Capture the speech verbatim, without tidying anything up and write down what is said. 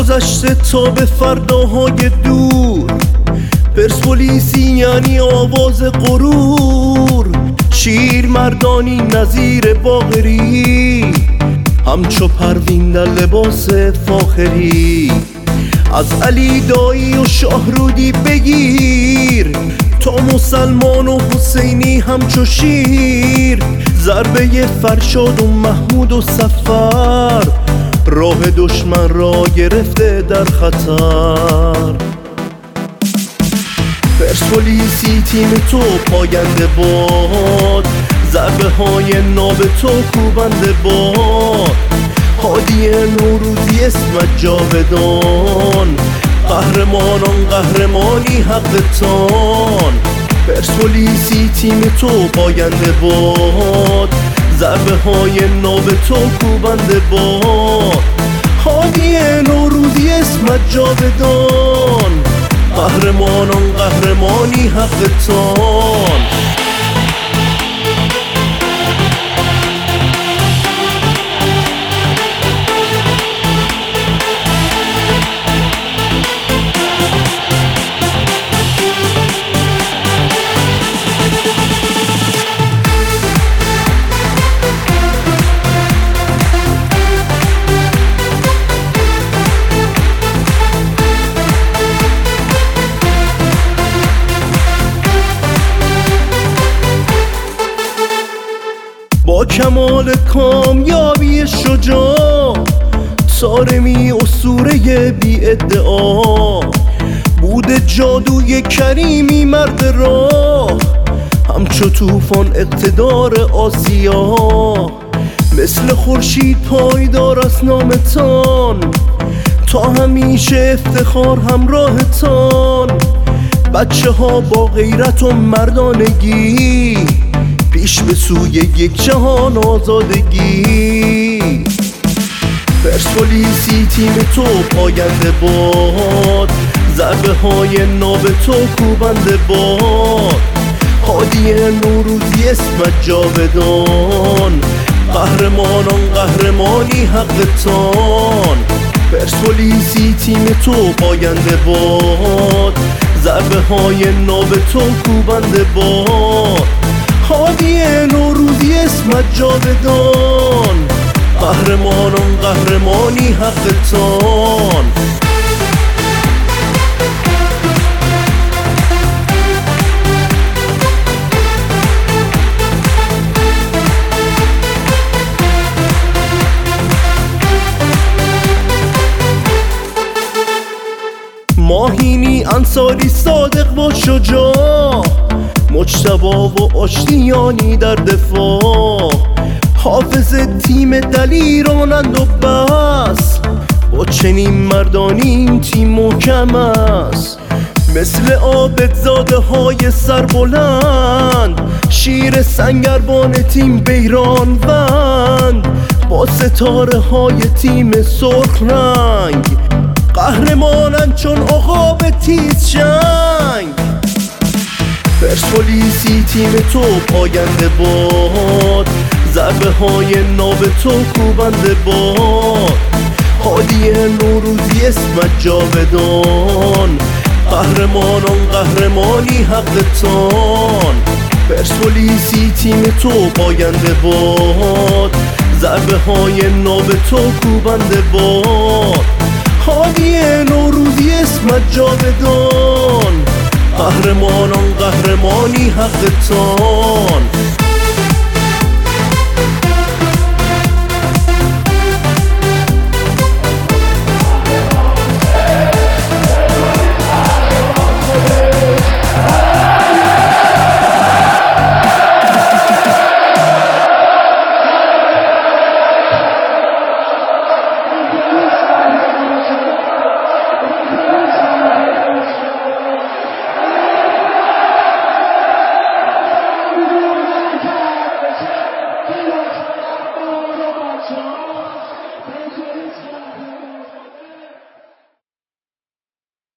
گذشته تا به فرداهای دور. پرسپولیسی یعنی آواز غرور، شیر مردانی نظیر باقری، همچو پروین در لباس فاخری. از علی دایی و شاهرودی بگیر تا مسلمان و حسینی همچو شیر. ضربه فرشاد و محمود و صفر، راه دشمن را گرفته در خطر. پرسپولیسی تیم تو پاینده باد، ضربه های ناب تو کوبنده باد. هادی نوروزی اسمت جاودان، قهرمانان قهرمانی حقتان. پرسپولیسی تیم تو پاینده باد، ضربه های ناب تو کوبنده باد. هادی نوروزی اسمت جاودان، قهرمانان قهرمانی حقتان. با کمال کامیابی شجاع، طارمی اسطوره بی ادعا. بود جادوی کریمی مرد راه، همچو طوفان اقتدار آسیا. مثل خورشید پایدار است نامتان، تا همیشه افتخار همراهتان. بچه ها با غیرت و مردانگی، پیش به سوی یک جهان آزادگی. پرسپولیسی تیم تو پاینده باد، ضربه های ناب تو کوبنده باد. هادی نوروزی اسمت جاودان، قهرمانان قهرمانی حقتان. پرسپولیسی تیم تو پاینده باد، ضربه های ناب تو کوبنده باد. هادی نوروزی اسمت جاودان، قهرمانان قهرمانی حقتان. ماهینی انصاری صادق و شجاع، مجتبی و آشتیانی در دفاع. حافظ تیم دلیرانند و بس، با چنین مردانی این تیم محکم است. مثل عابدزاده های سربلند، شیر سنگربان تیم بیرانوند. با ستاره های تیم سرخ رنگ، قهرمانند چون عقاب تیز جنگ. پرسپولیسی تیم تو پاینده باد، ضربه های ناب تو کوبنده باد. هادی نوروزی اسمت جاودان، قهرمانان قهرمانی حقتان. پرسپولیسی تیم تو پاینده باد، ضربه های ناب تو کوبنده باد. هادی نوروزی اسمت جاودان، قهرمانان قهرمانی حقتان. Thank you.